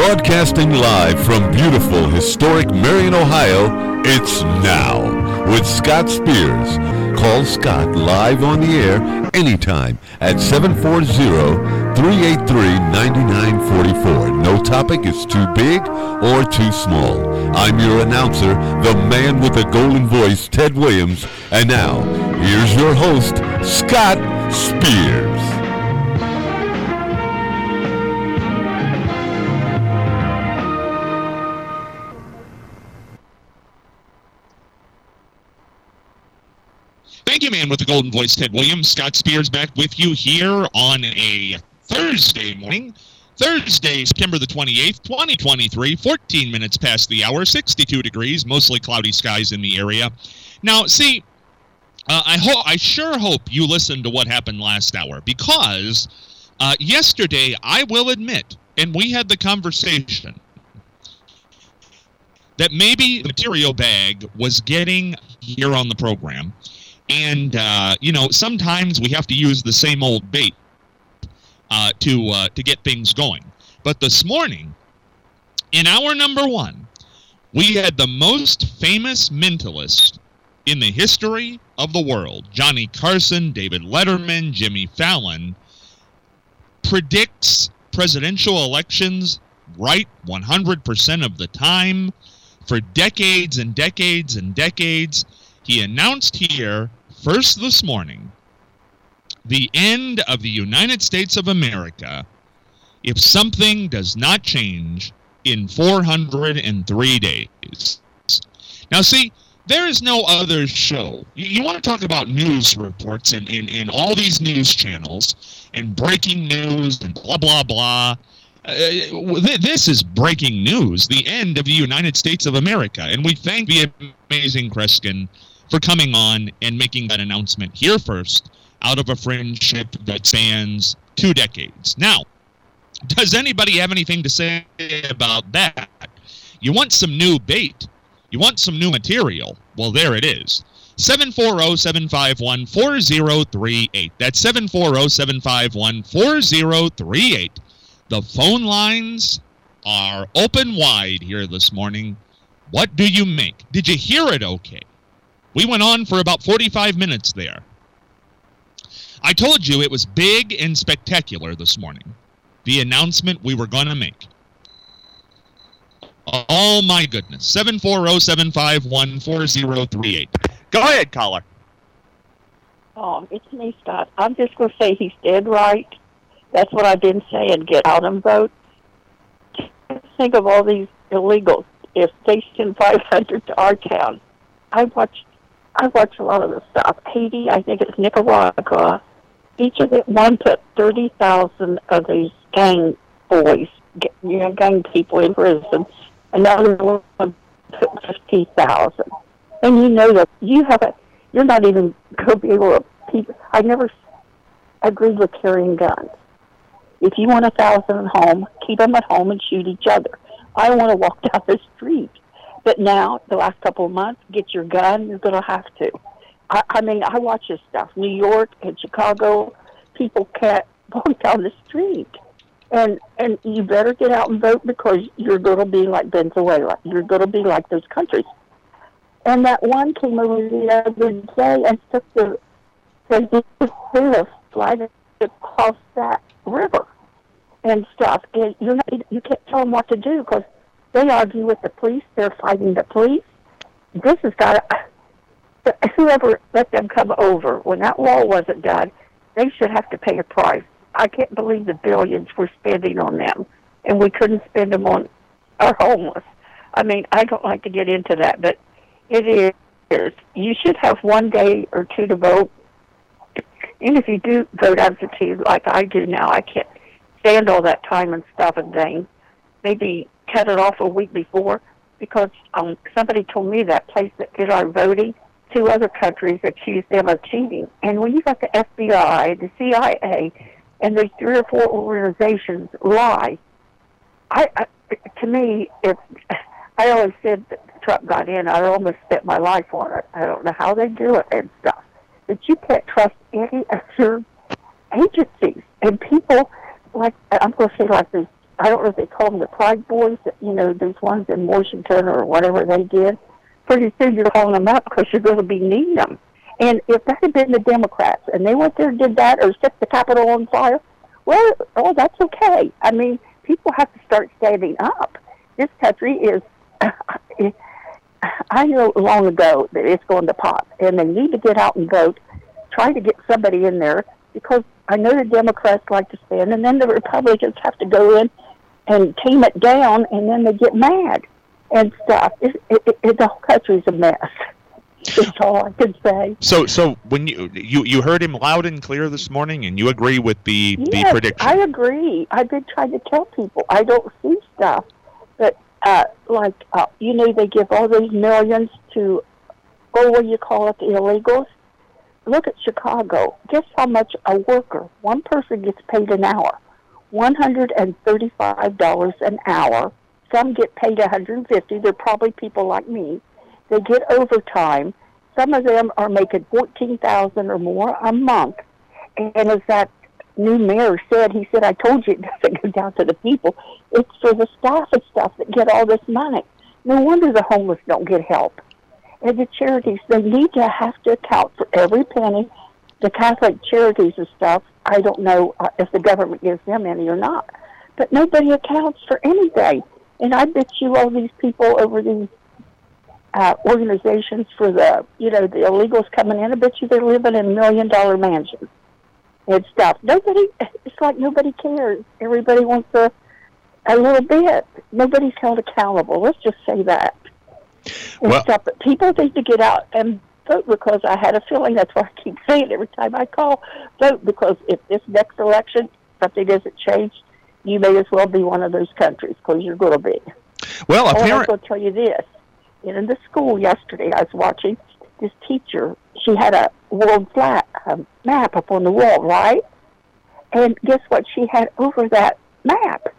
Broadcasting live from beautiful, historic Marion, Ohio, it's Now with Scott Spears. Call Scott live on the air anytime at 740-383-9944. No topic is too big or too small. I'm your announcer, the man with the golden voice, Ted Williams. And now, here's your host, Scott Spears. Thank you, man with the golden voice, Ted Williams. Scott Spears back with you here on a Thursday morning. Thursday, September the 28th, 2023, 14 minutes past the hour, 62 degrees, mostly cloudy skies in the area. Now, see, I sure hope you listened to what happened last hour, because yesterday, I will admit, and we had the conversation, that maybe the material bag was getting here on the program. And, sometimes we have to use the same old bait to get things going. But this morning, in hour number one, we had the most famous mentalist in the history of the world, Johnny Carson, David Letterman, Jimmy Fallon, predicts presidential elections right 100% of the time for decades and decades and decades. He announced here, first this morning, the end of the United States of America if something does not change in 403 days. Now, see, there is no other show. You want to talk about news reports in all these news channels and breaking news and blah, blah, blah. This is breaking news, the end of the United States of America. And we thank the amazing Kreskin for coming on and making that announcement here first out of a friendship that spans 2 decades. Now, does anybody have anything to say about that? You want some new bait? You want some new material? Well, there it is. 740-751-4038. That's 740-751-4038. The phone lines are open wide here this morning. What do you make? Did you hear it okay? We went on for about 45 minutes there. I told you it was big and spectacular this morning, the announcement we were going to make. Oh, my goodness. 740-751-4038. Go ahead, caller. Oh, it's me, Scott. I'm just going to say he's dead right. That's what I've been saying. Get out and vote. Think of all these illegals. If they send 500 to our town, I watch a lot of the stuff. Haiti, I think it's Nicaragua. Each of one put 30,000 of these gang boys, gang people in prison. Another one put 50,000. And you know that you're not even going to be able to. I never agreed with carrying guns. If you want 1,000 at home, keep them at home and shoot each other. I don't want to walk down the street. But now, the last couple of months, get your gun, you're going to have to. I mean, I watch this stuff. New York and Chicago, people can't walk down the street. And you better get out and vote, because you're going to be like Venezuela. You're going to be like those countries. And that one came over the other day and took the flag across that river and stuff. And you can't tell them what to do, because they argue with the police. They're fighting the police. This has got whoever let them come over, when that wall wasn't done, they should have to pay a price. I can't believe the billions we're spending on them, and we couldn't spend them on our homeless. I mean, I don't like to get into that, but it is. You should have 1 day or 2 to vote. And if you do vote absentee like I do now, I can't stand all that time and stuff in vain. Maybe cut it off a week before, because somebody told me that place that did our voting, 2 other countries accused them of cheating. And when you got the FBI, the CIA, and those 3 or 4 organizations lie, to me, I always said that Trump got in, I almost spent my life on it. I don't know how they do it and stuff. But you can't trust any of your agencies. And people, like, I'm going to say like this, I don't know if they call them the Pride Boys, those ones in Washington or whatever they did. Pretty soon you're calling them up because you're going to be needing them. And if that had been the Democrats and they went there and did that or set the Capitol on fire, well, that's okay. I mean, people have to start standing up. This country is, I know long ago that it's going to pop, and they need to get out and vote, try to get somebody in there, because I know the Democrats like to spin, and then the Republicans have to go in and tame it down, and then they get mad and stuff. The whole country's a mess. That's all I can say. So when you heard him loud and clear this morning, and you agree with the prediction? I agree. I've been trying to tell people I don't see stuff, but they give all those millions to, what do you call it, the illegals. Look at Chicago. Guess how much a worker, one person gets paid an hour, $135 an hour. Some get paid $150. They're probably people like me. They get overtime. Some of them are making $14,000 or more a month. And as that new mayor said, he said, I told you it doesn't go down to the people. It's for the staff and stuff that get all this money. No wonder the homeless don't get help. And the charities, they need to have to account for every penny. The Catholic charities and stuff, I don't know if the government gives them any or not. But nobody accounts for anything. And I bet you all these people over these organizations for the illegals coming in, I bet you they're living in $1 million mansions and stuff. It's like nobody cares. Everybody wants a little bit. Nobody's held accountable. Let's just say that. Stuff. But people need to get out and vote, because I had a feeling, that's why I keep saying every time I call, vote, because if this next election, something doesn't change, you may as well be one of those countries, because you're going to be. Well, I'm going to tell you this. In the school yesterday, I was watching this teacher. She had a world map up on the wall, right? And guess what she had over that map?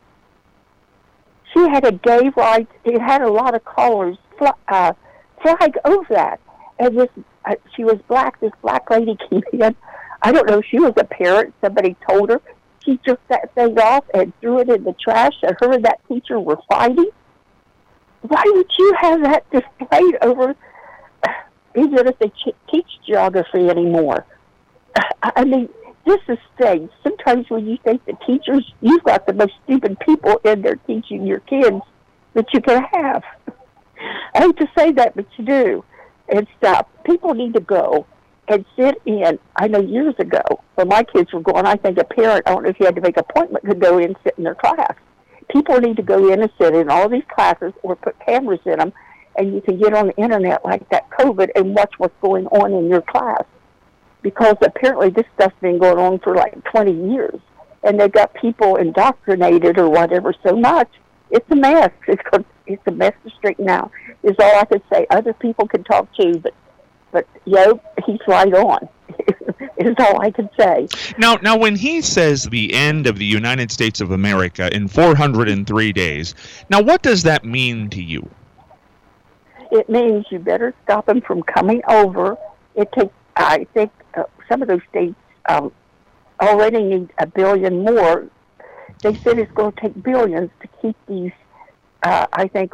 She had a gay rights. It had a lot of colors flag over that. And she was black. This black lady came in. I don't know if she was a parent. Somebody told her. She took that thing off and threw it in the trash, and her and that teacher were fighting. Why would you have that displayed over, even if they teach geography anymore? I mean, this is things. Sometimes when you think the teachers, you've got the most stupid people in there teaching your kids that you can have. I hate to say that, but you do. And stuff. People need to go and sit in. I know years ago, when my kids were going, I think a parent, I don't know if you had to make an appointment, could go in and sit in their class. People need to go in and sit in all these classes or put cameras in them, and you can get on the internet like that COVID and watch what's going on in your class. Because apparently this stuff's been going on for like 20 years, and they've got people indoctrinated or whatever so much. It's a mess. It's a mess to straighten out, is all I could say. Other people can talk too, but he's right on. Is all I can say. Now, when he says the end of the United States of America in 403 days, now what does that mean to you? It means you better stop him from coming over. It takes, I think, some of those states already need $1 billion more. They said it's going to take billions to keep these. I think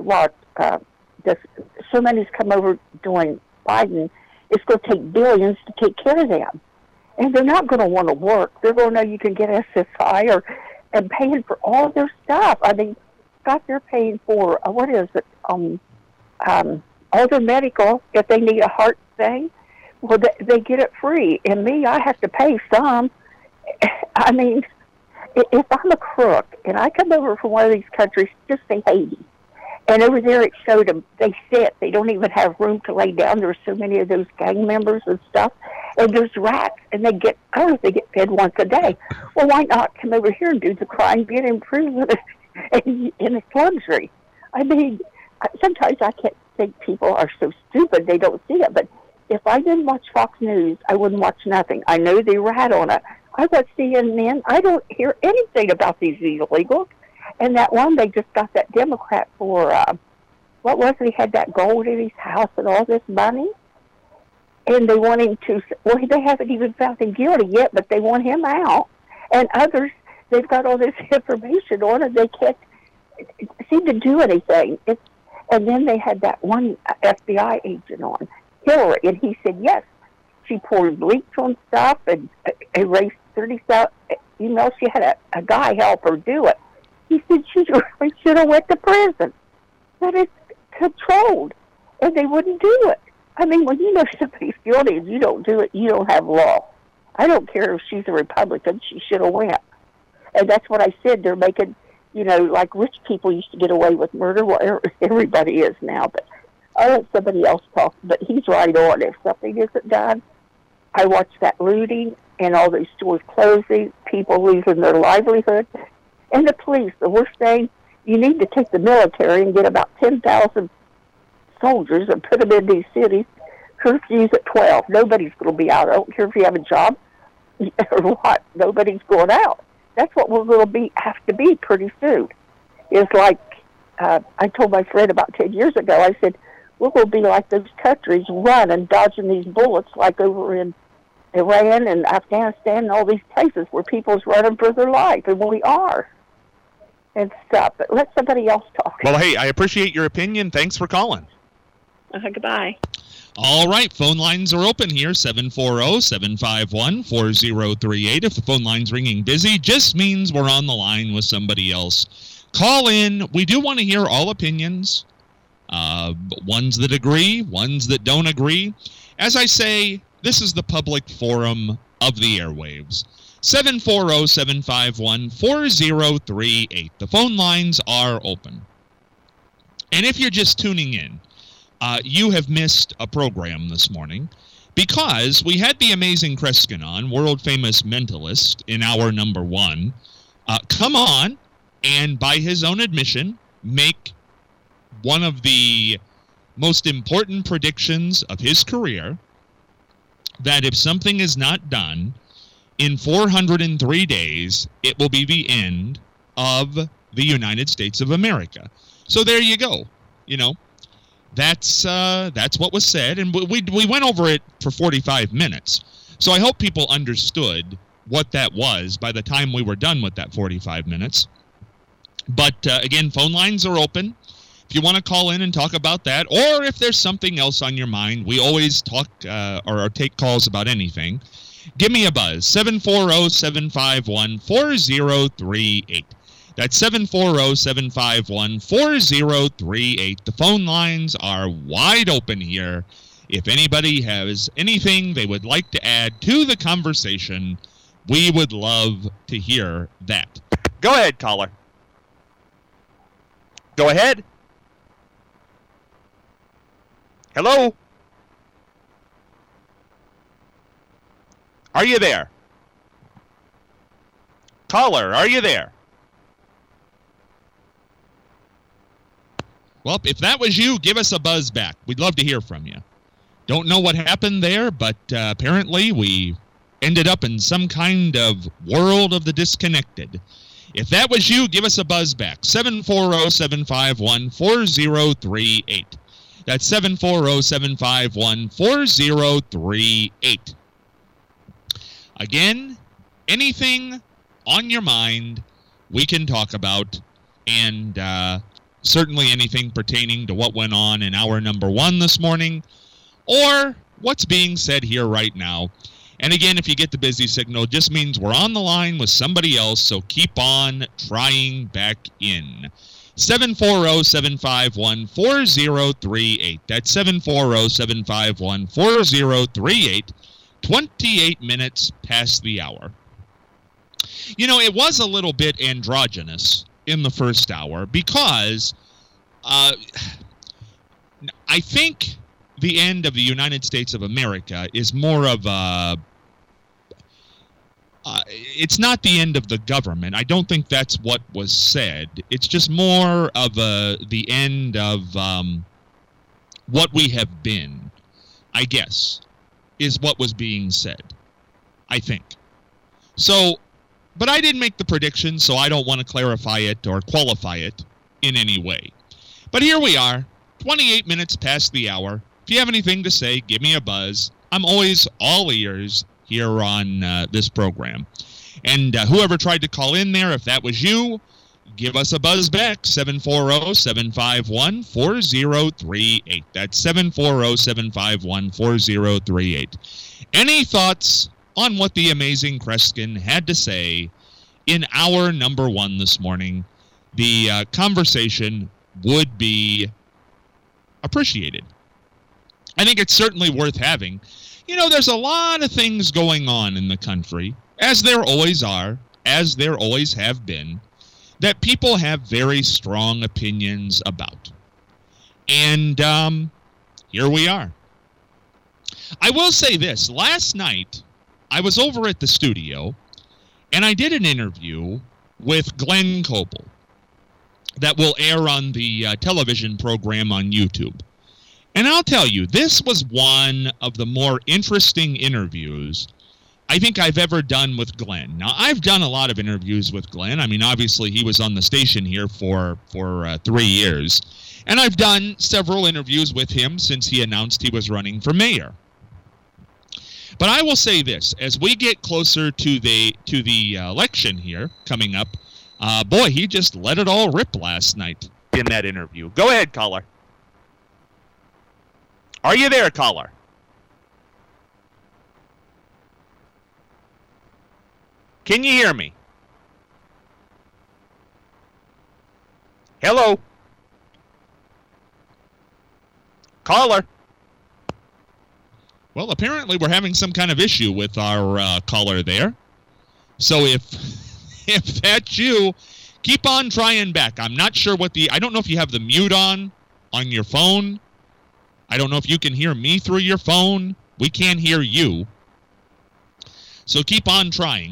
so many's come over during Biden. It's going to take billions to take care of them. And they're not going to want to work. They're going to know you can get SSI and paying for all their stuff. I mean, Scott, they're paying for, what is it, all their medical, if they need a heart thing, well, they get it free. And me, I have to pay some. I mean, if I'm a crook and I come over from one of these countries, just say Haiti, and over there it showed them, they sit. They don't even have room to lay down. There's so many of those gang members and stuff. And there's rats, and they get fed once a day. Well, why not come over here and do the crime, get in prison, and it's luxury? I mean, sometimes I can't think people are so stupid they don't see it. But if I didn't watch Fox News, I wouldn't watch nothing. I know they rat on it. I watch CNN. I don't hear anything about these illegals. And that one, they just got that Democrat for, what was it? He had that gold in his house and all this money. And they want him to, well, they haven't even found him guilty yet, but they want him out. And others, they've got all this information on, and they can't seem to do anything. And then they had that one FBI agent on, Hillary, and he said, yes, she poured bleach on stuff and erased 30,000 emails. She had a guy help her do it. He said she really should have went to prison. But it's controlled, and they wouldn't do it. I mean, when you know somebody's guilty and you don't do it, you don't have law. I don't care if she's a Republican, she should have went. And that's what I said. They're making, like rich people used to get away with murder. Well, everybody is now, but I'll let somebody else talk. But he's right on. If something isn't done, I watch that looting and all these stores closing, people losing their livelihood. And the police, the worst thing, you need to take the military and get about 10,000 soldiers and put them in these cities. Curfews at 12. Nobody's going to be out. I don't care if you have a job or what. Nobody's going out. That's what we're going to have to be pretty soon. It's like I told my friend about 10 years ago, I said, we're going to be like those countries running, dodging these bullets like over in Iran and Afghanistan and all these places where people's running for their life, and we are. And stuff. But let somebody else talk. Well, hey, I appreciate your opinion. Thanks for calling. Goodbye. All right, phone lines are open here, 740-751-4038. If the phone line's ringing busy, just means we're on the line with somebody else. Call in. We do want to hear all opinions, ones that agree, ones that don't agree. As I say, this is the public forum of the airwaves. 740-751-4038. The phone lines are open. And if you're just tuning in, you have missed a program this morning because we had the amazing Kreskin on, world-famous mentalist in hour number 1, come on and, by his own admission, make one of the most important predictions of his career, that if something is not done in 403 days, it will be the end of the United States of America. So there you go. That's what was said, and we went over it for 45 minutes. So I hope people understood what that was by the time we were done with that 45 minutes. But again, phone lines are open. If you want to call in and talk about that, or if there's something else on your mind, we always talk or take calls about anything. Give me a buzz, 740-751-4038. That's 740-751-4038. The phone lines are wide open here. If anybody has anything they would like to add to the conversation, we would love to hear that. Go ahead, caller. Go ahead. Hello? Are you there? Caller, are you there? Well, if that was you, give us a buzz back. We'd love to hear from you. Don't know what happened there, but apparently we ended up in some kind of world of the disconnected. If that was you, give us a buzz back. 740-751-4038. That's 740-751-4038. Again, anything on your mind we can talk about, and certainly anything pertaining to what went on in hour number 1 this morning, or what's being said here right now. And again, if you get the busy signal, it just means we're on the line with somebody else, so keep on trying back in. 740-751-4038. That's 740-751-4038. 28 minutes past the hour. It was a little bit androgynous in the first hour because I think the end of the United States of America is more of a... it's not the end of the government. I don't think that's what was said. It's just more of the end of what we have been, I guess, is what was being said, I think. So, but I didn't make the prediction, so I don't want to clarify it or qualify it in any way. But here we are, 28 minutes past the hour. If you have anything to say, give me a buzz. I'm always all ears here on this program. And whoever tried to call in there, if that was you, give us a buzz back, 740-751-4038. That's 740-751-4038. Any thoughts on what the amazing Kreskin had to say in hour number 1 this morning? The conversation would be appreciated. I think it's certainly worth having. You know, there's a lot of things going on in the country, as there always are, as there always have been, that people have very strong opinions about. And here we are. I will say this. Last night, I was over at the studio, and I did an interview with Glenn Coble that will air on the television program on YouTube. And I'll tell you, this was one of the more interesting interviews I think I've ever done with Glenn. Now, I've done a lot of interviews with Glenn. I mean, obviously, he was on the station here for 3 years. And I've done several interviews with him since he announced he was running for mayor. But I will say this, as we get closer to the election here coming up, boy, he just let it all rip last night in that interview. Go ahead, caller. Are you there, caller? Can you hear me? Hello? Caller? Well, apparently we're having some kind of issue with our caller there. So if that's you, keep on trying back. I'm not sure I don't know if you have the mute on your phone. I don't know if you can hear me through your phone. We can't hear you. So keep on trying.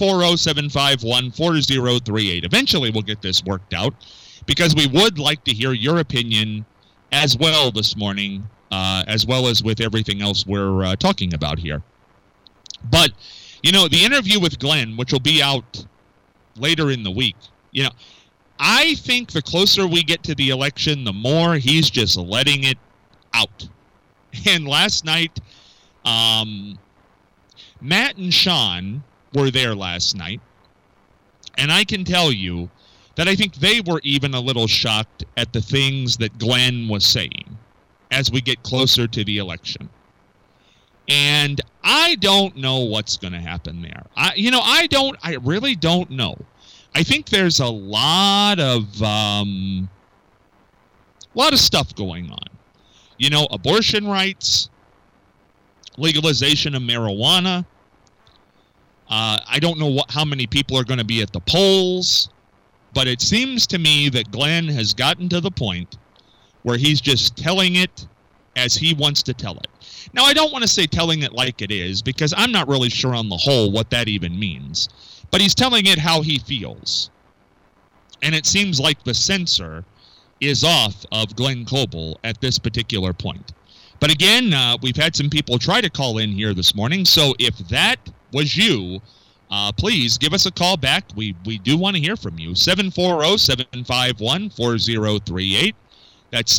740-751-4038. Eventually we'll get this worked out because we would like to hear your opinion as well this morning, as well as with everything else we're talking about here. But, you know, the interview with Glenn, which will be out later in the week, you know, I think the closer we get to the election, the more he's just letting it out. And last night, Matt and Sean were there last night, and I can tell you that I think they were even a little shocked at the things that Glenn was saying as we get closer to the election. And I don't know what's going to happen there. I really don't know. I think there's a lot of stuff going on. You know, abortion rights, legalization of marijuana. I don't know how many people are going to be at the polls, but it seems to me that Glenn has gotten to the point where he's just telling it as he wants to tell it. Now, I don't want to say telling it like it is, because I'm not really sure on the whole what that even means. But he's telling it how he feels. And it seems like the censor is off of Glenn Coble at this particular point. But again, we've had some people try to call in here this morning, so if that was you, please give us a call back. We do want to hear from you. 740-751-4038. That's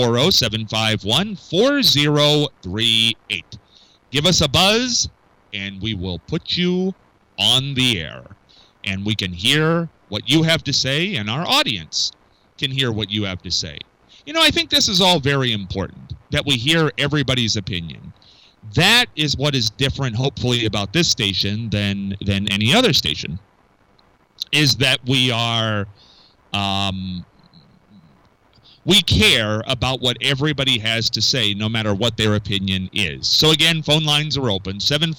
740-751-4038. Give us a buzz, and we will put you on the air. And we can hear what you have to say, and our audience can hear what you have to say. You know, I think this is all very important, that we hear everybody's opinion. That is what is different, hopefully, about this station than any other station, is that we are, we care about what everybody has to say, no matter what their opinion is. So again, phone lines are open,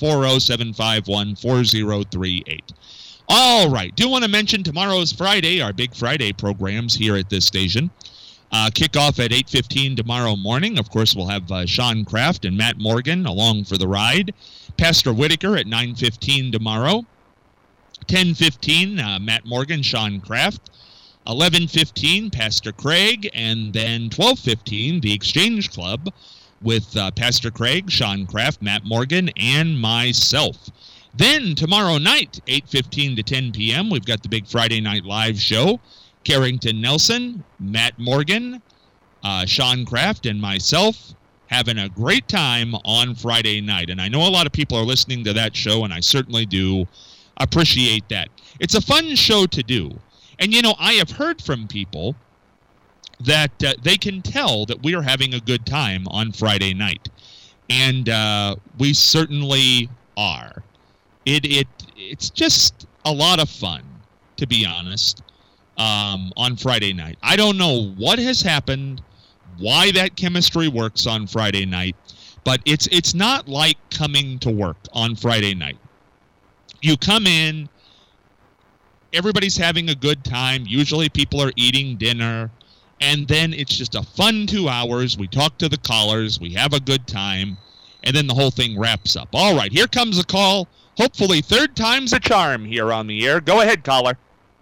740-751-4038. All right, do want to mention tomorrow's Friday, our Big Friday programs here at this station. Kickoff at 8:15 tomorrow morning. Of course, we'll have Sean Kraft and Matt Morgan along for the ride. Pastor Whitaker at 9:15 tomorrow. 10:15, Matt Morgan, Sean Kraft. 11:15, Pastor Craig. And then 12:15, the Exchange Club with Pastor Craig, Sean Kraft, Matt Morgan, and myself. Then tomorrow night, 8:15 to 10 p.m., we've got the Big Friday Night Live show. Carrington Nelson, Matt Morgan, Sean Kraft, and myself having a great time on Friday night. And I know a lot of people are listening to that show, and I certainly do appreciate that. It's a fun show to do. And, I have heard from people that they can tell that we are having a good time on Friday night. And we certainly are. It's just a lot of fun, to be honest, on Friday night. I don't know what has happened, why that chemistry works on Friday night, but it's not like coming to work on Friday night. You come in, everybody's having a good time. Usually people are eating dinner, and then it's just a fun 2 hours. We talk to the callers, we have a good time, and then the whole thing wraps up. All right, here comes a call. Hopefully third time's a charm here on the air. Go ahead, caller.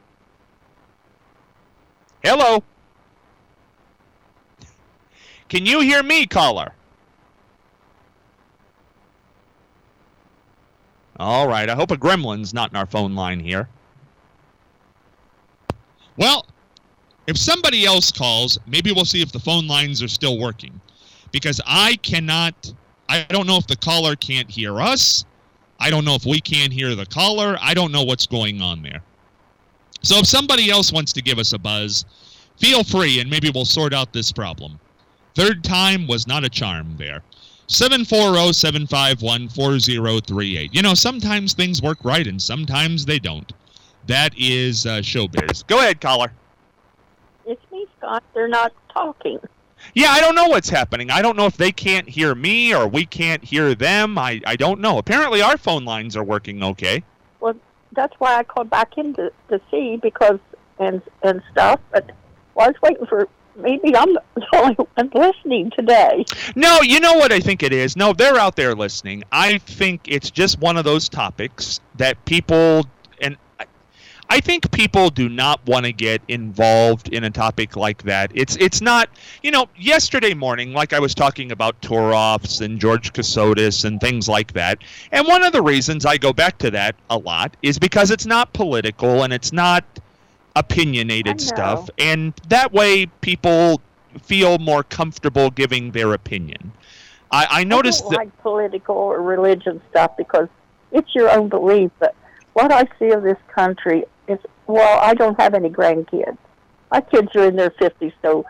Hello. Can you hear me, caller? All right, I hope a gremlin's not in our phone line here. Well, if somebody else calls, maybe we'll see if the phone lines are still working. Because I don't know if the caller can't hear us. I don't know if we can't hear the caller. I don't know what's going on there. So if somebody else wants to give us a buzz, feel free, and maybe we'll sort out this problem. Third time was not a charm there. 740-751-4038. Sometimes things work right and sometimes they don't. That is showbiz. Go ahead, caller. It's me, Scott. They're not talking. Yeah, I don't know what's happening. I don't know if they can't hear me or we can't hear them. I don't know. Apparently our phone lines are working okay. Well, that's why I called back in to see because and stuff. But I was waiting for maybe I'm the only one listening today. No, you know what I think it is? No, they're out there listening. I think it's just one of those topics that people, and I think people do not want to get involved in a topic like that. It's not, yesterday morning, like I was talking about Toroffs and George Kasodis and things like that. And one of the reasons I go back to that a lot is because it's not political and it's not opinionated stuff. And that way people feel more comfortable giving their opinion. I noticed that. I don't like political or religion stuff because it's your own belief. But what I see of this country is, well, I don't have any grandkids. My kids are in their 50s, so,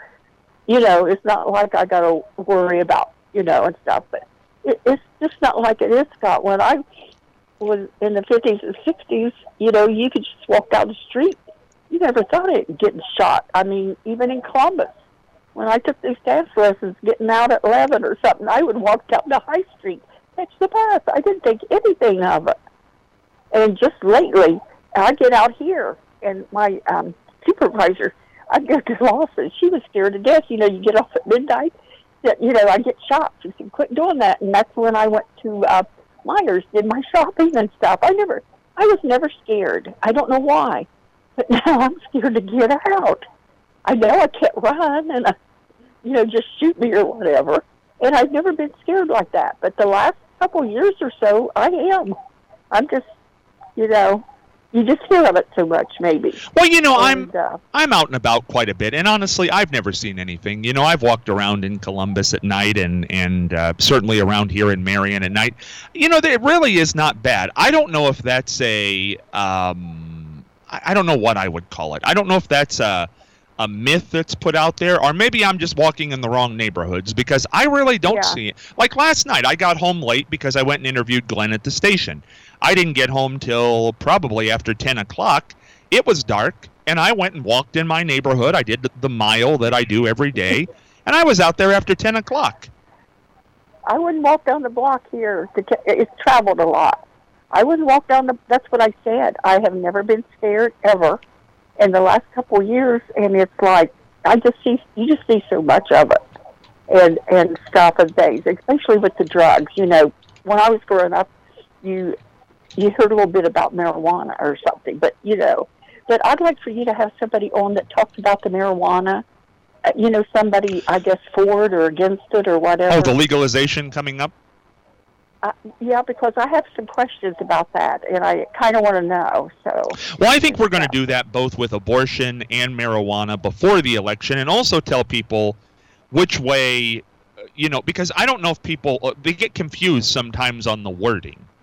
it's not like I got to worry about, and stuff. But it's just not like it is, Scott. When I was in the 50s and 60s, you could just walk down the street. You never thought of getting shot. I mean, even in Columbus, when I took these dance lessons, getting out at 11 or something, I would walk down the high street, catch the bus. I didn't think anything of it. And just lately, I get out here, and my supervisor, I'd go to Lawson. She was scared to death. You get off at midnight. That I get shot. She said, quit doing that. And that's when I went to Myers, did my shopping and stuff. I was never scared. I don't know why. But now I'm scared to get out. I know I can't run and, just shoot me or whatever. And I've never been scared like that. But the last couple years or so, I am. I'm just, you just hear of it so much, maybe. Well, I'm out and about quite a bit. And honestly, I've never seen anything. I've walked around in Columbus at night and certainly around here in Marion at night. It really is not bad. I don't know if that's I don't know what I would call it. I don't know if that's a myth that's put out there, or maybe I'm just walking in the wrong neighborhoods because I really don't see it. Like last night, I got home late because I went and interviewed Glenn at the station. I didn't get home till probably after 10 o'clock. It was dark, and I went and walked in my neighborhood. I did the mile that I do every day, and I was out there after 10 o'clock. I wouldn't walk down the block here. It's traveled a lot. I wouldn't walk down that's what I said. I have never been scared, ever, in the last couple of years, and it's like, you just see so much of it, and stuff and things, especially with the drugs. When I was growing up, you heard a little bit about marijuana or something, but I'd like for you to have somebody on that talks about the marijuana, somebody, I guess, for it or against it or whatever. Oh, the legalization coming up? Yeah, because I have some questions about that, and I kind of want to know. So, well, I think we're going to do that both with abortion and marijuana before the election, and also tell people which way, because I don't know if people, they get confused sometimes on the wording.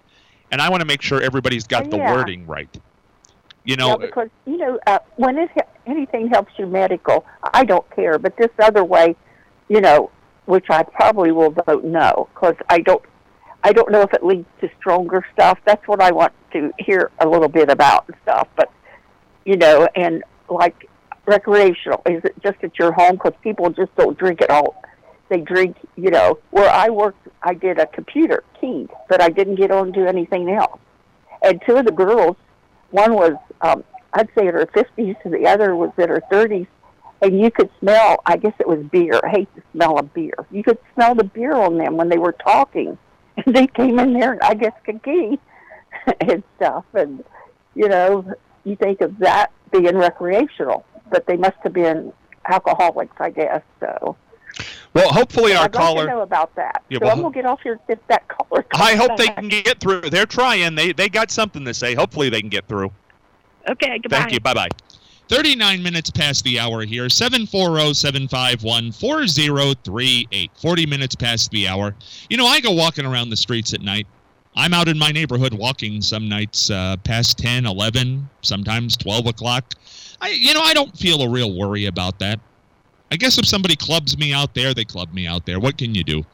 and I want to make sure everybody's got the wording right. Yeah, because, when anything helps you medical, I don't care. But this other way, which I probably will vote no, because I don't know if it leads to stronger stuff. That's what I want to hear a little bit about and stuff. But, and like recreational, is it just at your home? Because people just don't drink at all. They drink, where I worked, I did a computer keyed, but I didn't get on to do anything else. And two of the girls, one was, I'd say in her 50s, and the other was in her 30s, and you could smell, I guess it was beer. I hate the smell of beer. You could smell the beer on them when they were talking. And they came in there, and I guess kiki and stuff. And, you think of that being recreational, but they must have been alcoholics, I guess, so. Well, hopefully our caller... I'd like to know about that. Yeah, I'm going to get off here if that caller comes I hope back. they can get through. They're trying. They got something to say. Hopefully they can get through. Okay, goodbye. Thank you. Bye-bye. 39 minutes past the hour here, 740-751-4038. 40 minutes past the hour. I go walking around the streets at night. I'm out in my neighborhood walking some nights past 10, 11, sometimes 12 o'clock. I don't feel a real worry about that. I guess if somebody clubs me out there, they club me out there. What can you do?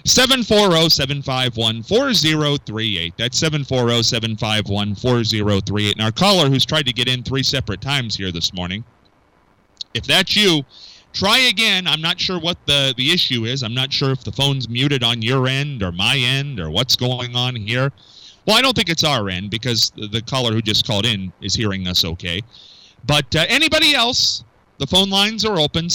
740-751-4038. That's 740-751-4038. And our caller who's tried to get in 3 separate times here this morning, if that's you, try again. I'm not sure what the issue is. I'm not sure if the phone's muted on your end or my end or what's going on here. Well, I don't think it's our end because the caller who just called in is hearing us okay. But anybody else... The phone lines are open,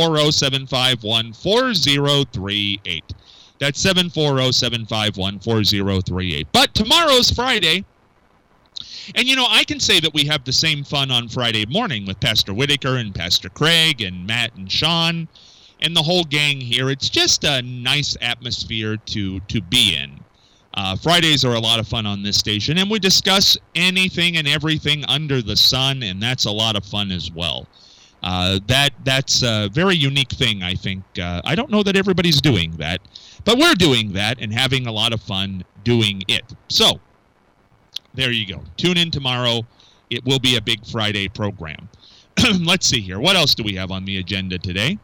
740-751-4038. That's 740-751-4038. But tomorrow's Friday, and I can say that we have the same fun on Friday morning with Pastor Whitaker and Pastor Craig and Matt and Sean and the whole gang here. It's just a nice atmosphere to be in. Fridays are a lot of fun on this station, and we discuss anything and everything under the sun, and that's a lot of fun as well. That's a very unique thing, I think. I don't know that everybody's doing that, but we're doing that and having a lot of fun doing it. So, there you go. Tune in tomorrow. It will be a big Friday program. Let's see here. What else do we have on the agenda today?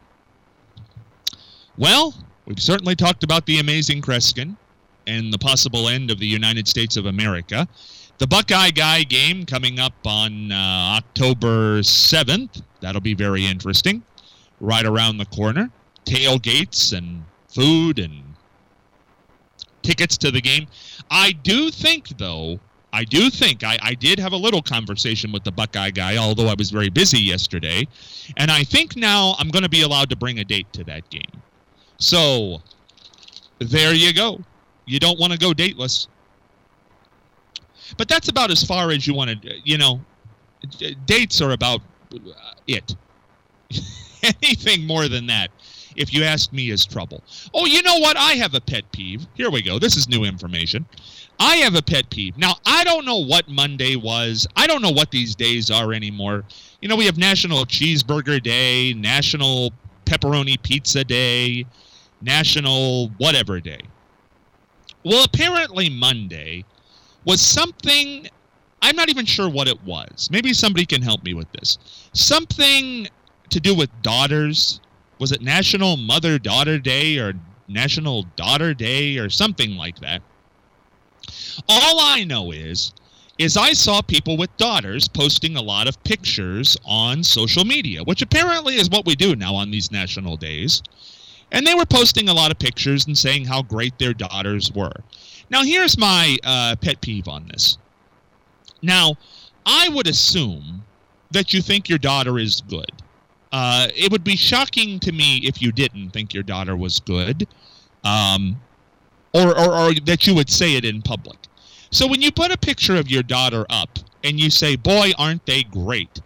Well, we've certainly talked about the amazing Kreskin and the possible end of the United States of America. The Buckeye Guy game coming up on October 7th. That'll be very interesting. Right around the corner. Tailgates and food and tickets to the game. I do think, though, I did have a little conversation with the Buckeye Guy, although I was very busy yesterday. And I think now I'm going to be allowed to bring a date to that game. So, there you go. You don't want to go dateless. But that's about as far as you want to, dates are about it. Anything more than that, if you ask me, is trouble. Oh, you know what? I have a pet peeve. Here we go. This is new information. I have a pet peeve. Now, I don't know what Monday was. I don't know what these days are anymore. We have National Cheeseburger Day, National Pepperoni Pizza Day, National whatever day. Well, apparently Monday was something, I'm not even sure what it was. Maybe somebody can help me with this. Something to do with daughters. Was it National Mother-Daughter Day or National Daughter Day or something like that? All I know is I saw people with daughters posting a lot of pictures on social media, which apparently is what we do now on these national days. And they were posting a lot of pictures and saying how great their daughters were. Now, here's my pet peeve on this. Now, I would assume that you think your daughter is good. It would be shocking to me if you didn't think your daughter was good, or that you would say it in public. So when you put a picture of your daughter up and you say, boy, aren't they great,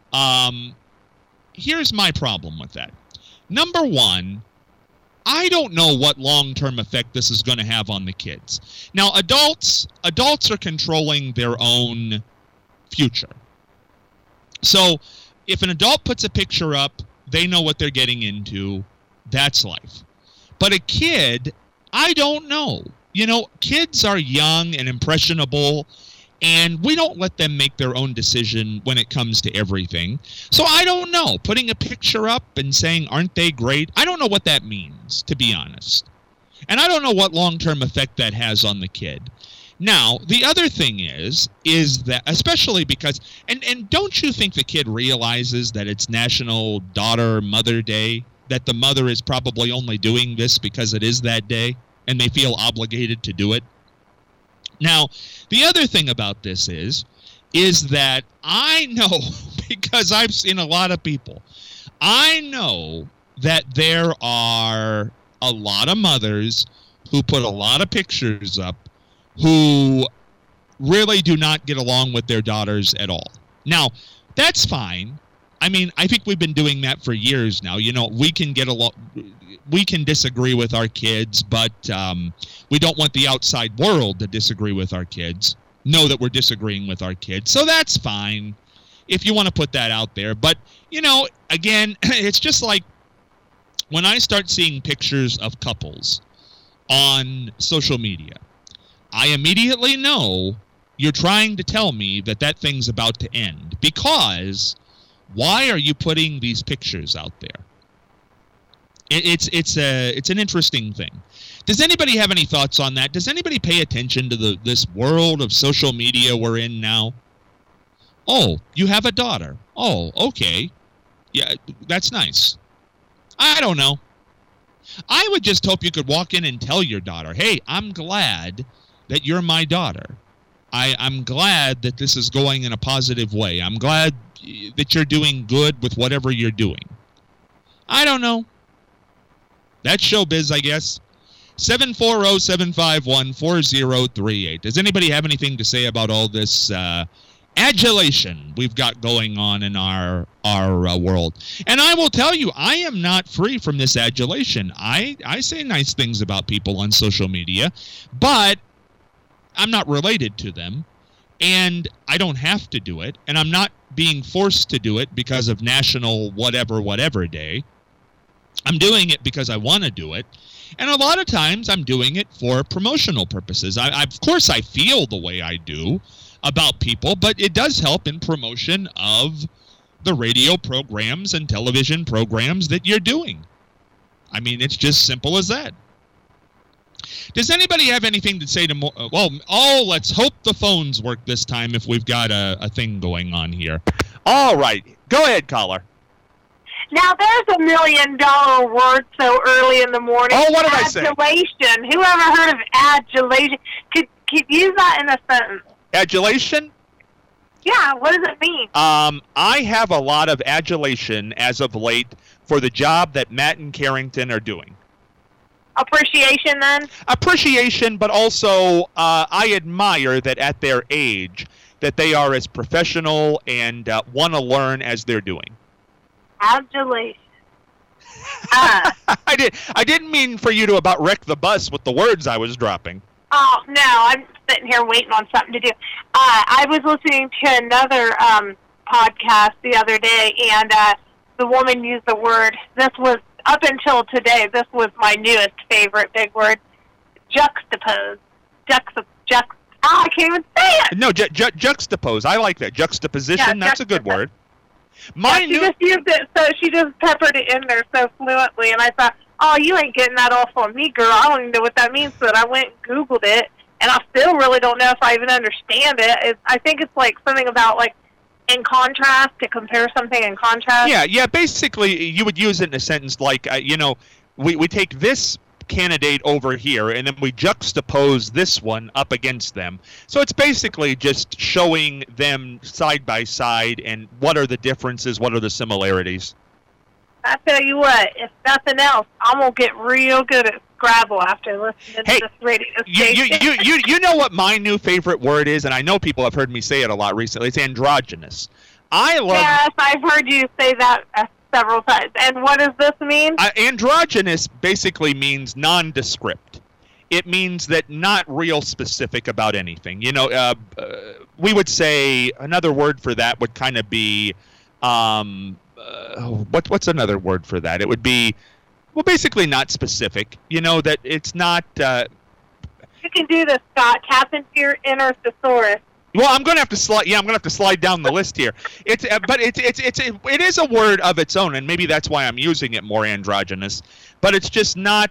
here's my problem with that. Number one, I don't know what long-term effect this is going to have on the kids. Now, adults are controlling their own future. So if an adult puts a picture up, they know what they're getting into. That's life. But a kid, I don't know. kids are young and impressionable, and we don't let them make their own decision when it comes to everything. So I don't know. Putting a picture up and saying, aren't they great? I don't know what that means, to be honest. And I don't know what long-term effect that has on the kid. Now, the other thing is that, especially because, and don't you think the kid realizes that it's National Daughter-Mother Day, that the mother is probably only doing this because it is that day, and they feel obligated to do it? Now, the other thing about this is that I know, because I've seen a lot of people, I know that there are a lot of mothers who put a lot of pictures up who really do not get along with their daughters at all. Now, that's fine. I mean, I think we've been doing that for years now. We can get along. We can disagree with our kids, but we don't want the outside world to disagree with our kids, know that we're disagreeing with our kids. So that's fine if you want to put that out there. But, again, it's just like when I start seeing pictures of couples on social media, I immediately know you're trying to tell me that thing's about to end. Because why are you putting these pictures out there? It's an interesting thing. Does anybody have any thoughts on that? Does anybody pay attention to this world of social media we're in now? Oh, you have a daughter. Oh, okay. Yeah, that's nice. I don't know. I would just hope you could walk in and tell your daughter, hey, I'm glad that you're my daughter. I'm glad that this is going in a positive way. I'm glad that you're doing good with whatever you're doing. I don't know. That's showbiz, I guess. 740-751-4038. Does anybody have anything to say about all this adulation we've got going on in our world? And I will tell you, I am not free from this adulation. I say nice things about people on social media, but I'm not related to them, and I don't have to do it, and I'm not being forced to do it because of National whatever Day. I'm doing it because I want to do it, and a lot of times I'm doing it for promotional purposes. Of course, I feel the way I do about people, but it does help in promotion of the radio programs and television programs that you're doing. I mean, it's just simple as that. Does anybody have anything to say to more? Let's hope the phones work this time if we've got a thing going on here. All right. Go ahead, caller. Now, there's $1 million word so early in the morning. Oh, what did I say? Adulation. Who ever heard of adulation? Could use that in a sentence. Adulation? Yeah, what does it mean? I have a lot of adulation as of late for the job that Matt and Carrington are doing. Appreciation, then? Appreciation, but also I admire that at their age that they are as professional and want to learn as they're doing. Adulation. I didn't mean for you to about wreck the bus with the words I was dropping. Oh, no, I'm sitting here waiting on something to do. I was listening to another podcast the other day, and the woman used the word, this was, up until today, this was my newest favorite big word, juxtapose. I can't even say it! No, juxtapose. I like that. Juxtaposition, yeah, that's a good word. She just used it, so she just peppered it in there so fluently, and I thought, oh, you ain't getting that off on me, girl. I don't even know what that means, so I went and Googled it, and I still really don't know if I even understand it. I think it's like something about, like, in contrast, to compare something in contrast. Yeah, basically, you would use it in a sentence like, we take this candidate over here, and then we juxtapose this one up against them. So it's basically just showing them side by side, and what are the differences, what are the similarities. I tell you what, if nothing else, I'm going to get real good at Scrabble after listening to this radio station. You know what my new favorite word is, and I know people have heard me say it a lot recently. It's androgynous. Yes, I've heard you say that several times. And what does this mean? Androgynous basically means nondescript. It means that not real specific about anything. We would say another word for that would kind of be... what's another word for that? It would be, basically not specific. That it's not. You can do this, Scott. Tap into your inner thesaurus. Well, I'm going to have to slide. Yeah, I'm going to have to slide down the list here. It is a word of its own, and maybe that's why I'm using it more androgynous. But it's just not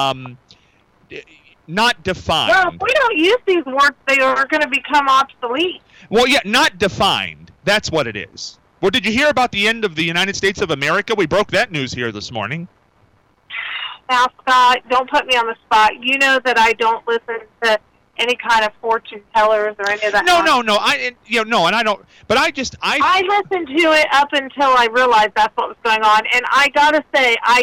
defined. Well, if we don't use these words, they are going to become obsolete. Well, yeah, not defined. That's what it is. Well, did you hear about the end of the United States of America? We broke that news here this morning. Now, Scott, don't put me on the spot. You know that I don't listen to any kind of fortune tellers or any of that. No. And I don't. But I listened to it up until I realized that's what was going on, and I gotta say, I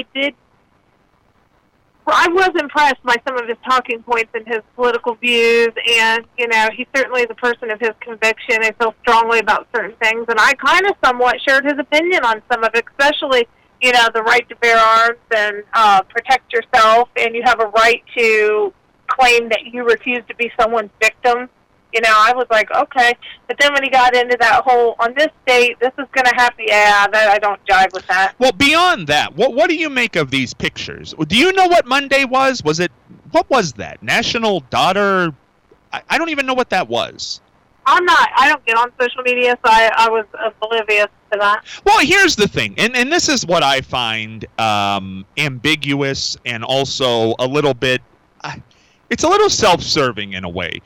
was impressed by some of his talking points and his political views, and, he's certainly the person of his conviction and feels strongly about certain things, and I kind of somewhat shared his opinion on some of it, especially, the right to bear arms and protect yourself, and you have a right to claim that you refuse to be someone's victim. I was like, okay. But then when he got into that whole, on this date, this is going to happen, I don't jive with that. Well, beyond that, what do you make of these pictures? Do you know what Monday was? What was that? National Daughter? I don't even know what that was. I don't get on social media, so I was oblivious to that. Well, here's the thing, and this is what I find ambiguous and also a little bit, it's a little self-serving in a way.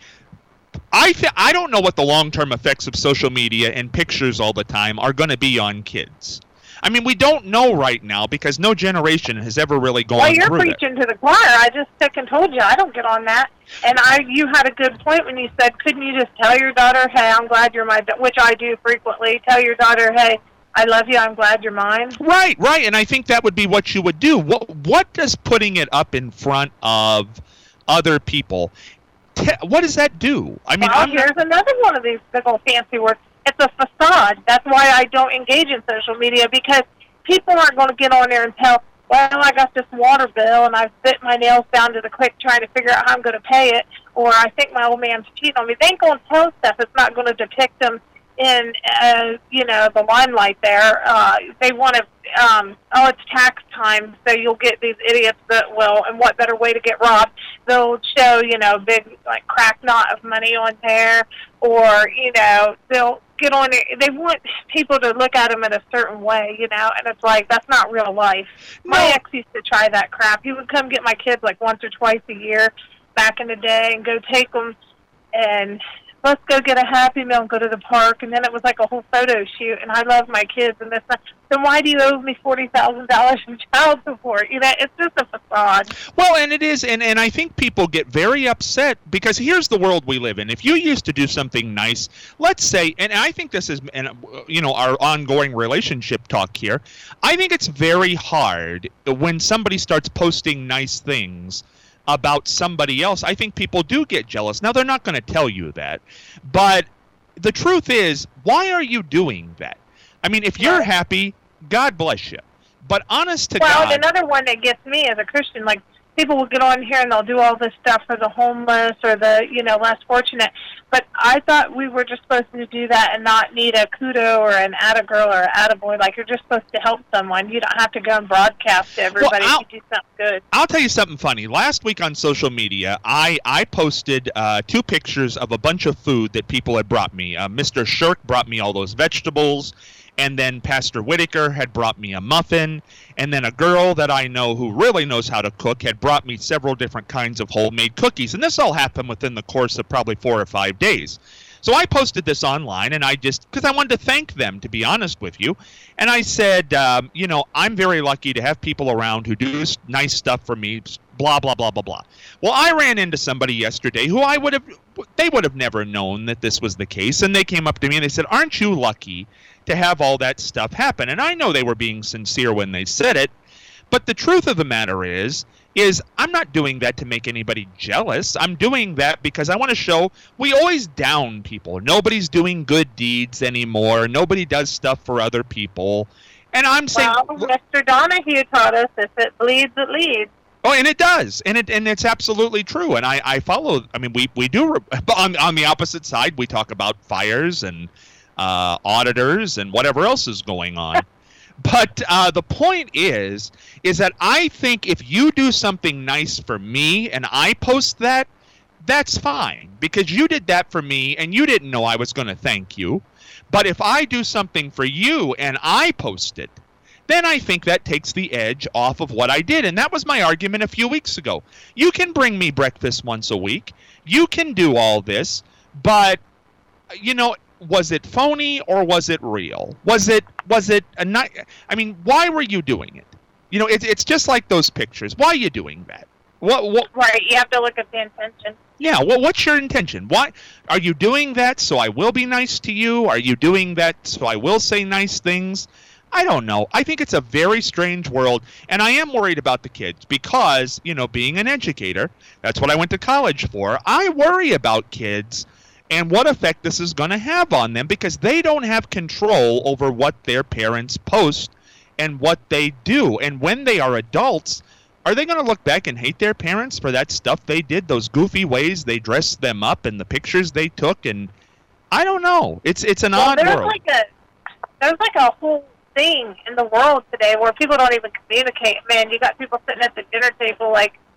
I don't know what the long-term effects of social media and pictures all the time are going to be on kids. I mean, we don't know right now because no generation has ever really gone through that. Well, you're preaching to the choir. I just took and told you I don't get on that. And you had a good point when you said, couldn't you just tell your daughter, hey, I'm glad you're mine, which I do frequently. Tell your daughter, hey, I love you, I'm glad you're mine. Right, and I think that would be what you would do. What does putting it up in front of other people, what does that do? I mean, here's another one of these big old fancy words. It's a facade. That's why I don't engage in social media, because people aren't going to get on there and tell, well, I got this water bill and I've bit my nails down to the quick trying to figure out how I'm going to pay it, or I think my old man's cheating on me. They ain't going to tell stuff. It's not going to depict them in, the limelight there. They want to, it's tax time, so you'll get these idiots that will, and what better way to get robbed? They'll show, big, crack knot of money on there, or, they'll get on there. They want people to look at them in a certain way, and it's like, that's not real life. No. My ex used to try that crap. He would come get my kids once or twice a year back in the day and go take them and let's go get a Happy Meal and go to the park, and then it was like a whole photo shoot, and I love my kids, and this. Then why do you owe me $40,000 in child support? It's just a facade. Well, and it is, and I think people get very upset because here's the world we live in. If you used to do something nice, let's say, and I think this is, our ongoing relationship talk here, I think it's very hard when somebody starts posting nice things about somebody else. I think people do get jealous. Now, they're not going to tell you that, but the truth is, why are you doing that? I mean, if you're happy, God bless you. But honest to God... Well, another one that gets me as a Christian, people will get on here and they'll do all this stuff for the homeless or the, less fortunate. But I thought we were just supposed to do that and not need a kudo or an atta-girl or an atta-boy. You're just supposed to help someone. You don't have to go and broadcast to everybody if you do something good. I'll tell you something funny. Last week on social media, I posted 2 pictures of a bunch of food that people had brought me. Mr. Shirk brought me all those vegetables. And then Pastor Whitaker had brought me a muffin. And then a girl that I know who really knows how to cook had brought me several different kinds of homemade cookies. And this all happened within the course of probably 4 or 5 days. So I posted this online, and because I wanted to thank them, to be honest with you. And I said, I'm very lucky to have people around who do nice stuff for me, blah, blah, blah, blah, blah. Well, I ran into somebody yesterday who they would have never known that this was the case. And they came up to me and they said, aren't you lucky to have all that stuff happen? And I know they were being sincere when they said it, but the truth of the matter is I'm not doing that to make anybody jealous. I'm doing that because I want to show we always down people. Nobody's doing good deeds anymore. Nobody does stuff for other people. And I'm saying... Well, Mr. Donahue taught us if it bleeds, it leads. Oh, and it does, and it's absolutely true. And I follow. I mean, we do on the opposite side. We talk about fires and auditors and whatever else is going on. But the point is that I think if you do something nice for me and I post that, that's fine, because you did that for me and you didn't know I was going to thank you. But if I do something for you and I post it, then I think that takes the edge off of what I did. And that was my argument a few weeks ago. You can bring me breakfast once a week. You can do all this, but, was it phony or was it real? Was it a night? I mean, why were you doing it? It's just like those pictures. Why are you doing that? What? Right, you have to look at the intention. Yeah, well, what's your intention? Why are you doing that? So I will be nice to you? Are you doing that so I will say nice things? I don't know. I think it's a very strange world, and I am worried about the kids because, being an educator, that's what I went to college for. I worry about kids and what effect this is going to have on them because they don't have control over what their parents post and what they do. And when they are adults, are they going to look back and hate their parents for that stuff they did, those goofy ways they dressed them up and the pictures they took? And I don't know. It's an odd world. There's like a whole thing in the world today where people don't even communicate. Man, you got people sitting at the dinner table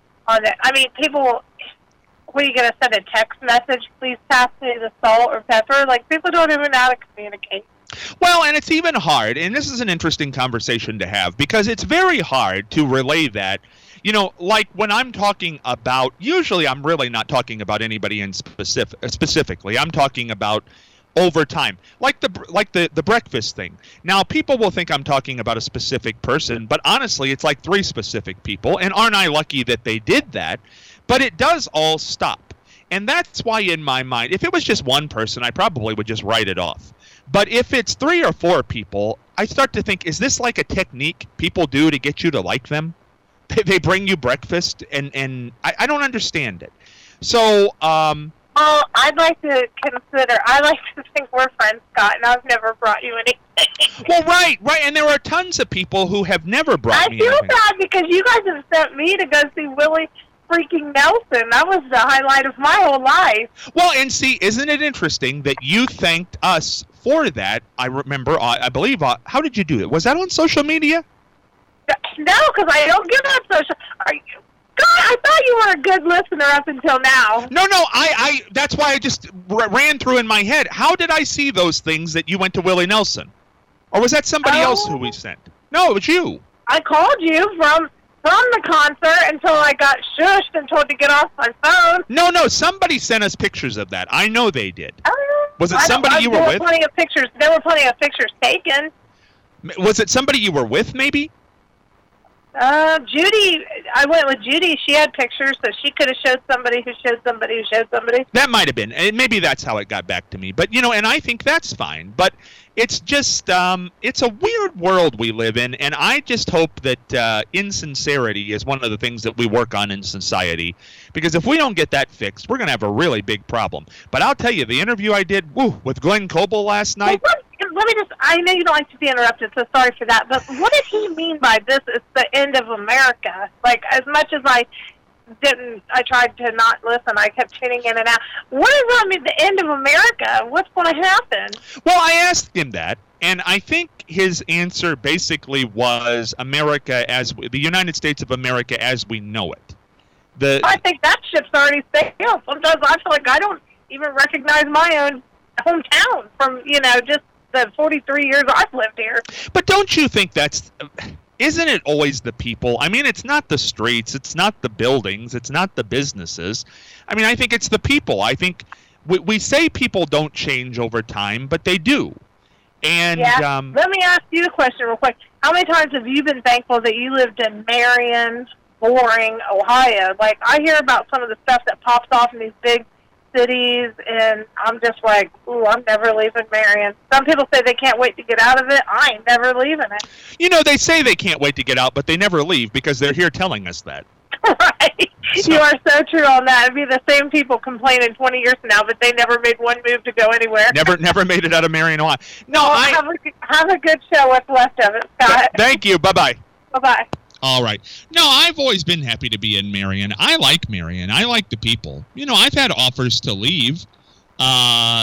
people, what are you going to send a text message? Please pass me the salt or pepper? Like, people don't even know how to communicate. Well, and it's even hard, and this is an interesting conversation to have, because it's very hard to relay that. Like when I'm talking about, usually I'm really not talking about anybody in specifically. I'm talking about over time, like the breakfast thing. Now, people will think I'm talking about a specific person, but honestly, it's like 3 specific people, and aren't I lucky that they did that? But it does all stop, and that's why in my mind, if it was just one person, I probably would just write it off. But if it's 3 or 4 people, I start to think, is this like a technique people do to get you to like them? They bring you breakfast, and I don't understand it. So, well, I'd like to think we're friends, Scott, and I've never brought you anything. Well, right, and there are tons of people who have never brought me anything. I feel bad because you guys have sent me to go see Willie freaking Nelson. That was the highlight of my whole life. Well, and see, isn't it interesting that you thanked us for that? I remember, I believe, how did you do it? Was that on social media? No, because I don't get on social. God, I thought you were a good listener up until now. No, I that's why I just ran through in my head. How did I see those things that you went to Willie Nelson? Or was that somebody else who we sent? No, it was you. I called you from the concert until I got shushed and told to get off my phone. No, somebody sent us pictures of that. I know they did. Was it somebody you were with? There were plenty of pictures taken. Was it somebody you were with, maybe? Judy, I went with Judy. She had pictures, so she could have showed somebody who showed somebody who showed somebody. That might have been. And maybe that's how it got back to me. But, and I think that's fine. But it's just, it's a weird world we live in. And I just hope that insincerity is one of the things that we work on in society. Because if we don't get that fixed, we're going to have a really big problem. But I'll tell you, the interview I did with Glenn Coble last night. Let me I know you don't like to be interrupted, so sorry for that, but what did he mean by this is the end of America? Like, as much as I tried to not listen, I kept tuning in and out. What does that mean, the end of America? What's going to happen? Well, I asked him that, and I think his answer basically was the United States of America as we know it. I think that ship's already sailed. Sometimes I feel like I don't even recognize my own hometown from, just the 43 years I've lived here. But don't you think isn't it always the people? I mean, it's not the streets, it's not the buildings, it's not the businesses. I mean, I think it's the people. I think we say people don't change over time, but they do. And let me ask you a question real quick. How many times have you been thankful that you lived in Marion, Boring, Ohio? Like, I hear about some of the stuff that pops off in these big cities, and I'm just like, ooh, I'm never leaving Marion. Some people say they can't wait to get out of it. I ain't never leaving it. They say they can't wait to get out, but they never leave because they're here telling us that. Right. So. You are so true on that. It'd be the same people complaining 20 years from now, but they never made one move to go anywhere. Never made it out of Marion, Ohio. No, well, have a good show. What's left of it, Scott. Thank you. Bye-bye. Bye-bye. All right. No, I've always been happy to be in Marion. I like Marion. I like the people. I've had offers to leave.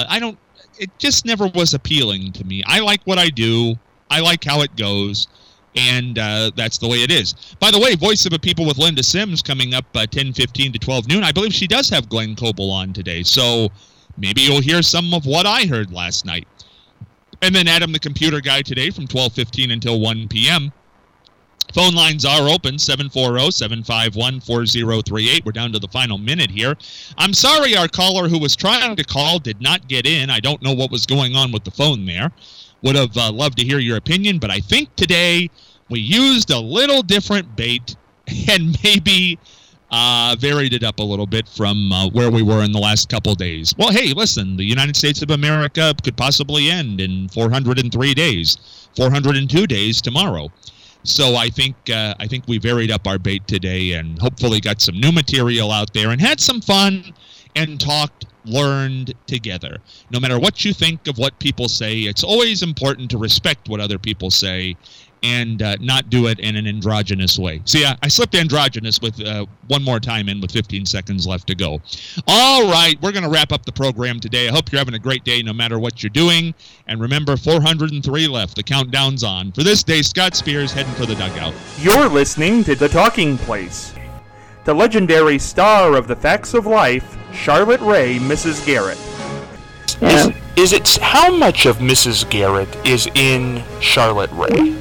It just never was appealing to me. I like what I do. I like how it goes. And that's the way it is. By the way, Voice of a People with Linda Sims coming up 10:15 to 12 noon. I believe she does have Glenn Coble on today, so maybe you'll hear some of what I heard last night. And then Adam the Computer Guy today from 12:15 until 1 p.m. Phone lines are open, 740-751-4038. We're down to the final minute here. I'm sorry our caller who was trying to call did not get in. I don't know what was going on with the phone there. Would have loved to hear your opinion, but I think today we used a little different bait and maybe varied it up a little bit from where we were in the last couple days. Well, hey, listen, the United States of America could possibly end in 403 days, 402 days tomorrow. So I think we varied up our bait today and hopefully got some new material out there and had some fun and talked, learned together. No matter what you think of what people say, it's always important to respect what other people say and not do it in an androgynous way. See, I slipped androgynous with one more time in with 15 seconds left to go. All right, we're going to wrap up the program today. I hope you're having a great day no matter what you're doing. And remember, 403 left. The countdown's on. For this day, Scott Spears heading for the dugout. You're listening to The Talking Place. The legendary star of The Facts of Life, Charlotte Rae, Mrs. Garrett. Is it how much of Mrs. Garrett is in Charlotte Rae?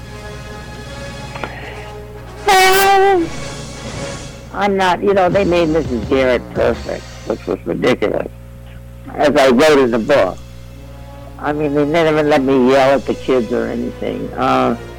I'm not, they made Mrs. Garrett perfect, which was ridiculous, as I wrote in the book. I mean, they never let me yell at the kids or anything.